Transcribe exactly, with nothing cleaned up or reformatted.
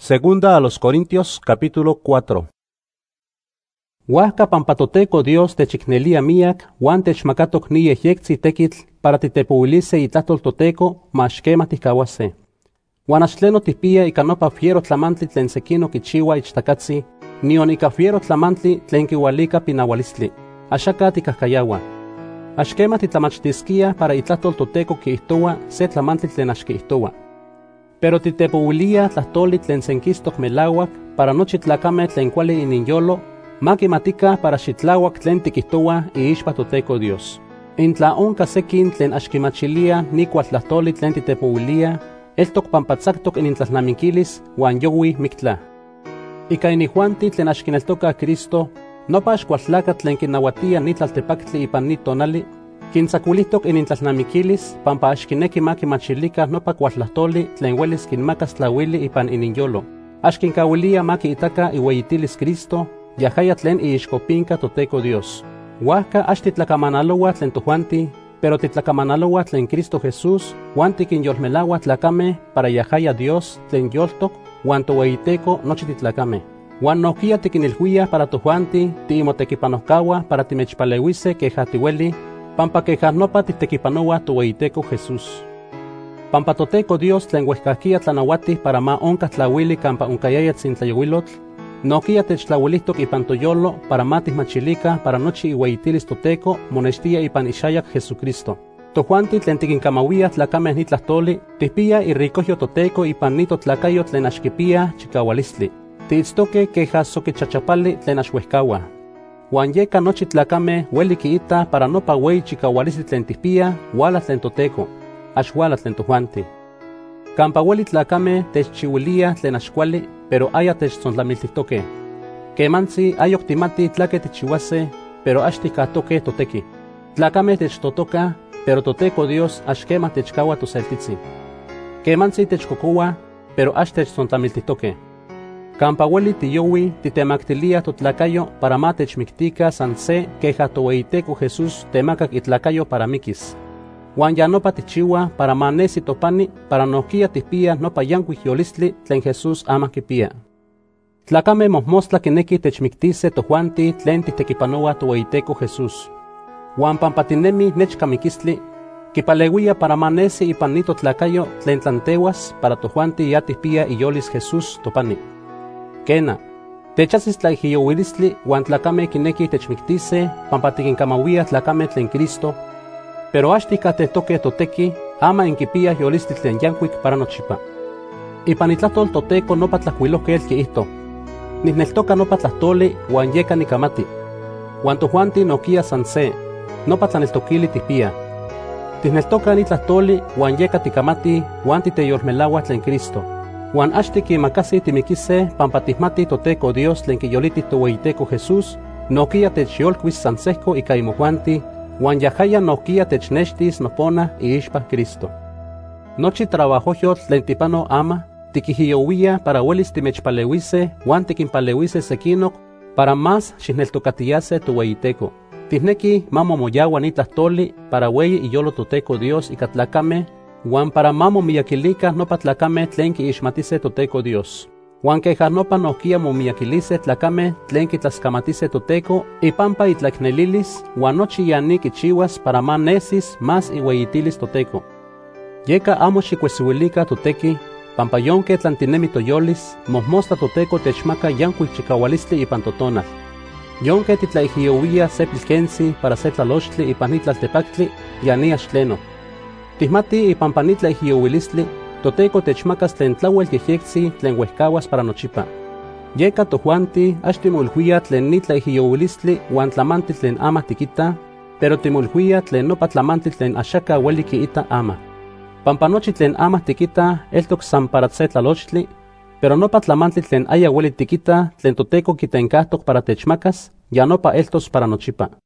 Segunda a los Corintios, capítulo cuatro. Huasca pampatoteco Dios techicnelia miak, huan techmacatok ni yectzi tequitl para titepuilise itlahtol toteco, maxquema ticawase. Huan axtleno tipia ica nopa fiero tlamantli tlen sequino kichiwa ichtacatzi, nion ica fiero tlamantli tlen kiwalika pinawalistli. Axaca ticahcayawa. Axquema titlamachtisquia para itlahtol toteco kiihtowa se tlamantli tlen axkiihtowa. Pero titepuilia tlahtoli tlen senkistok melawak para nochi tlacame tlen kuali ininyolo, makimatika para xitlawak tlen tikihtowa iixpa toteco Dios. Intla onka sekin tlen axkimachilia nikual tlahtoli tlen titepuilia, eltok pampatzaktok inintlalnamikilis huan yowi miktla. Ika inihuanti tlen axkineltoka Cristo, nopa axkualtlaka tlen kinawatia nitlaltepaktli ipan ni tonali, kinsakulihtok inintlalnamikilis pampa axkineki makimachilika nopa kualtlahtoli tlen welis kinmakas tlawili ipan ininyolo. Axkinkawilia makiitaka iueyitilis Cristo, yahaya tlen iixkopinka toteco Dios. Huajka axtitlakamanalowa tlen tojuanti, pero titlakamanalowa tlen Cristo Jesús, huan tikinyolmelawa tlakame para yahaya Dios tlen yoltok, huan toueyiteco nochi titlakame. Huan nohkia tikinilhuia para tojuanti tiimotekipanohkawa para timechpaleuise keja tiweli, pampa keja nopa titekipanowa toueyiteco Jesús. Pampa toteco Dios tlen huejkahkia tlanawati para ma onka tlawili kampa onkayaya tzintlayowilotl, nohkia techtlawilihtok ipan toyolo para ma tihmachilika para nochi iueyitilis toteco monextia ipan ixayak Jesucristo. Tojuanti tlen tikinkamawia tlakame ni tlahtoli, tihpia irricohyo toteco ipan ni totlakayo tlen axkipia chikawalistli. Tiitztoke keja sokichachapali tlen axuehkawa. Huan yeka nochi tlakame hueli kiita para nopa wei chikawalistli tlen tihpia, wala tlen toteco, axwala tlen tojuanti. Kampa hueli tlakame techchiwilia tlen axkuali, pero aya techtzontlamiltihtoke. Kemanzi ayok timati tlake tichiwase, pero axtikahtoke toteki. Tlakame techtotoka, pero toteco Dios axkema techkawa toseltitzi. Kemanzi techkokowa, pero ax techtzontlamiltihtoke. Kampa hueli tiyowi titemaktilia totlakayo para ma techmiktika san se keja toueyiteco Jesús temakak itlakayo para mikis. Huan ya nopa tichiwa para ma nesi topani para nohkia tihpia nopa yankuik yolistli tlen Jesús ama kipia. Tlakame mohmostla kineki techmiktise tojuanti tlen titekipanowa toueyiteco Jesús. Huan pampa tinemi nechkamikistli, kipaleuia para ma nesi ipan ni totlakayo tlen tlantewas para tojuanti ya tihpia iyolis Jesús topani. Kena, techazis tlaijiyowilistli huan tlakame kineki techmiktise pampa tikinkamawia tlakame tlen Cristo, pero axtikatehtoke toteki ama inkipia yolistli tlen yankuik para nochipa. Ipan itlahtol toteco nopa tlakuilohkel kiihto, nihneltoka nopa tlahtoli huan yeka nikamati. Huan tojuanti nohkia san se, nopa tlaneltokili tihpia. Tihneltoka ni tlahtoli huan yeka tikamati huan titeyolmelawa tlen Cristo. Huan axtiki makasi timikise pampa tihmati toteco Dios tlen kiyoliti toueyiteco Jesús, nohkia techyolkuis san sehko ika imojuanti, huan yahaya nohkia technextis nopona iixpa Cristo. Nochi trabajoyotl tlen tipano ama, tikihiyowia para huelis timechpaleuise huan tikinpaleuise sekinok para más xihneltokatiyase toueyiteco. Tihneki mamomoyawa ni tlahtoli para weyi iyolo toteco Dios ika tlakame, huan para mamomiyakilika nopa tlakame tlen kiixmatise toteco Dios. Huan keja nopa nohkia momiyakilise tlakame tlen kitlaskamatise toteco ipampa itlaiknelilis huan nochi yani kichiwas para ma nesis más iueyitilis toteco. Yeka amo xikuesiuilika toteki, pampa yonke tlantinemi toyolis, mohmostla toteco techmaka yankuik chikawalistli ipan totonal. Yonke titlaijiyowia se pilkensi para se tlalochtli ipan ni tlaltepaktli, yani axtleno. Tihmati ipampa ni tlaijiyowilistli, toteco techmakas tlen tlauel yehyektzi tlen huehkawas para nochipa. Yeka tojuanti axtimolhuia tlen ni tlaijiyowilistli huan tlamanti tlen ama tikita, pero timolhuia tlen nopa tlamanti tlen axaka hueli kiita ama. Pampa nochi tlen ama tikita eltok san para tse tlalochtli, pero nopa tlamantli tlen aya hueli tikita tlen toteco kitenkahtok para techmakas, ya nopa eltos para nochipa.